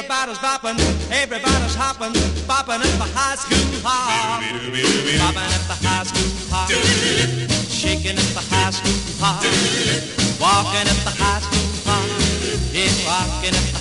Everybody's bopping, everybody's hopping, bopping at the high school hop. Bopping at the high school hop. Shaking at the high school hop. Walking at the high school hop. Yeah, walking at